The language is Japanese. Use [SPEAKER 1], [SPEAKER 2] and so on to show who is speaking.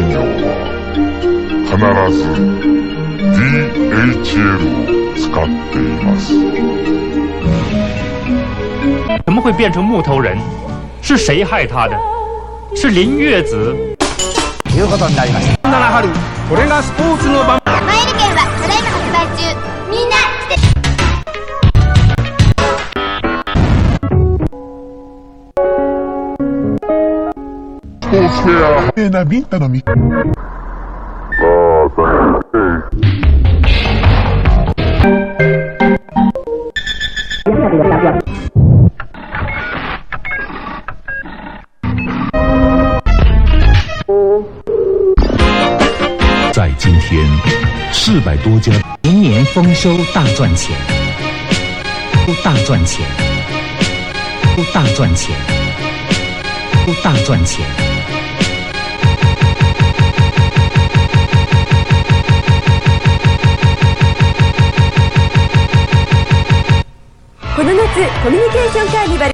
[SPEAKER 1] 企業は必ず DHL を使っています。
[SPEAKER 2] 怎么会变成木头人？是谁害他的？是林月子。
[SPEAKER 3] いうことになりました。
[SPEAKER 4] 7春、これがスポーツの場。
[SPEAKER 5] マイル券はただいま発売中。みんな来て。
[SPEAKER 1] スポーツフェアなビンタのみ。
[SPEAKER 6] 在今天，400多家
[SPEAKER 7] 明年丰收大赚钱，大赚钱，大赚钱，大赚钱。
[SPEAKER 8] この夏コミュニケーションカーニバル